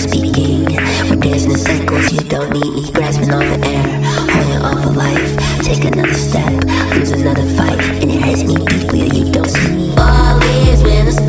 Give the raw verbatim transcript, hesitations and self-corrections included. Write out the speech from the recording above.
speaking. We're dancing in circles, you don't need me. Grasping off the air, holding on for life. Take another step, lose another fight, and it hurts me deeply that you don't see me. Always when the